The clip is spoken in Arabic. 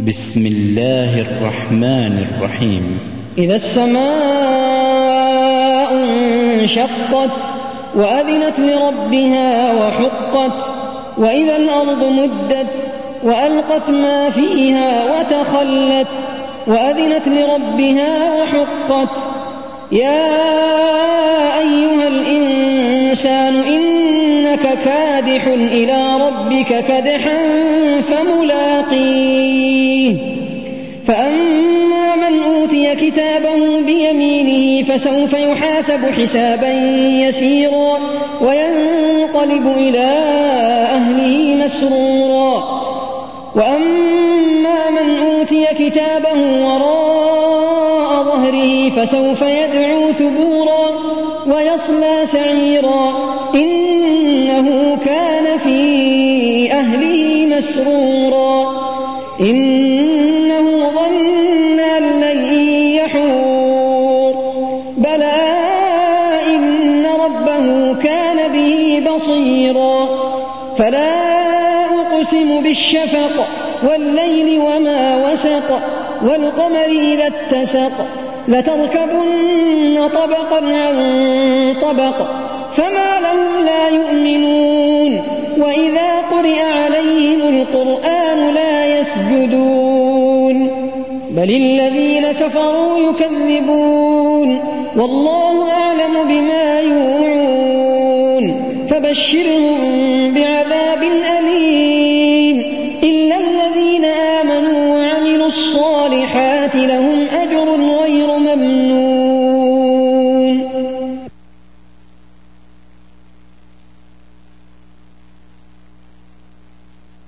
بسم الله الرحمن الرحيم. إذا السماء انشقت وأذنت لربها وحقت وإذا الأرض مدت وألقت ما فيها وتخلت وأذنت لربها وحقت. يا أيها الإنسان إنك كادح إلى ربك كدحا فملاقيه. فأما من أوتي كتابه بيمينه فسوف يحاسب حسابا يسيرا وينقلب إلى أهله مسرورا. وأما من أوتي كتابه وراء ظهره فسوف يدعو ثبورا ويصلى سعيرا إنه كان في أهله مسرورا إنه ظن أن لن يحور بلى إن ربه كان به بصيرا. فلا أقسم بالشفق والليل وما وسق والقمر إذا اتسق لتركبن طبقا عن طبق فما لهم لا يؤمنون وإذا قرئ عليهم القرآن لا يسجدون بل الذين كفروا يكذبون والله أعلم بما يوعون فبشرهم